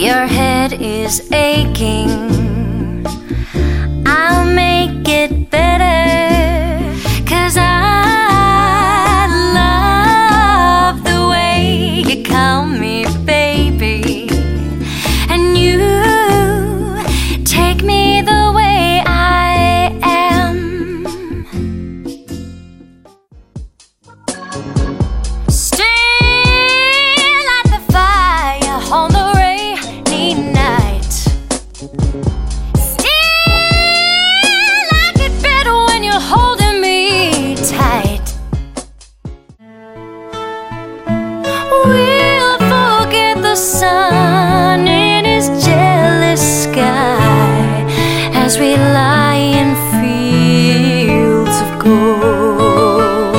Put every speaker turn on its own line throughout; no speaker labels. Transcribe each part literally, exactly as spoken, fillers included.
Your head is aching. I'll make it better, 'cause I love the way you call me baby, and you take me the way I am. Still at the fire on the rainy night. Still I get better when you're holding me tight. We'll forget the sun in his jealous sky as we lie in fields of gold.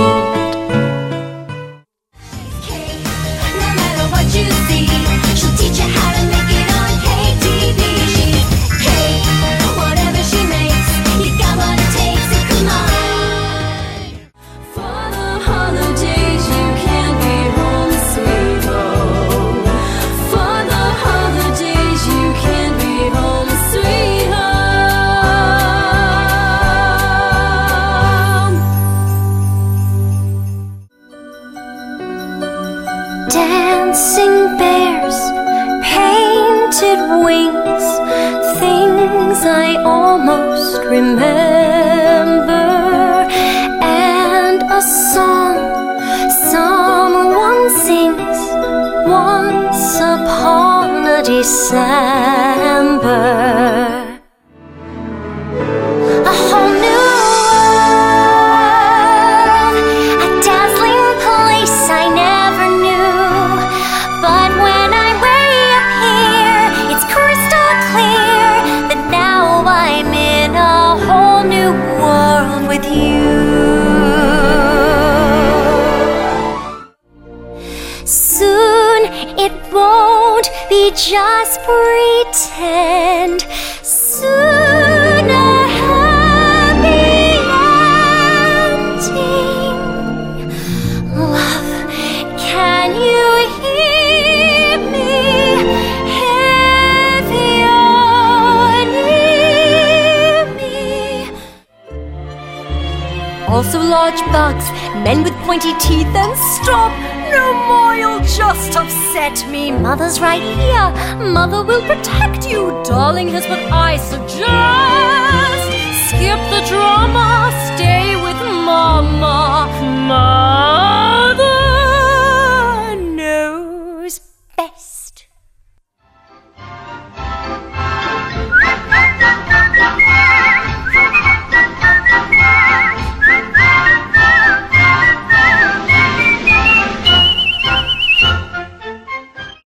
No matter what you see, she'll teach you how to make it on K T V. She's Kate, whatever she makes, you got what it takes, so come on. For the holidays you can't be home, sweet home. For the holidays you can't be home, sweet home. Dancing bears, painted wings, things I almost remember, and a song someone sings once upon a December. A whole new world, a dazzling place I never knew. But when I'm way up here, it's crystal clear that now I'm in a whole new world with you. Soon it won't be just pretend. Soon a happy ending. Love, can you hear me if you're near me? Also large bugs, men with pointy teeth, and stop! No more, you'll just upset me. Mother's right here, mother will protect you. Darling, here's what I suggest. Skip the drama, stay with mama. Mother knows best.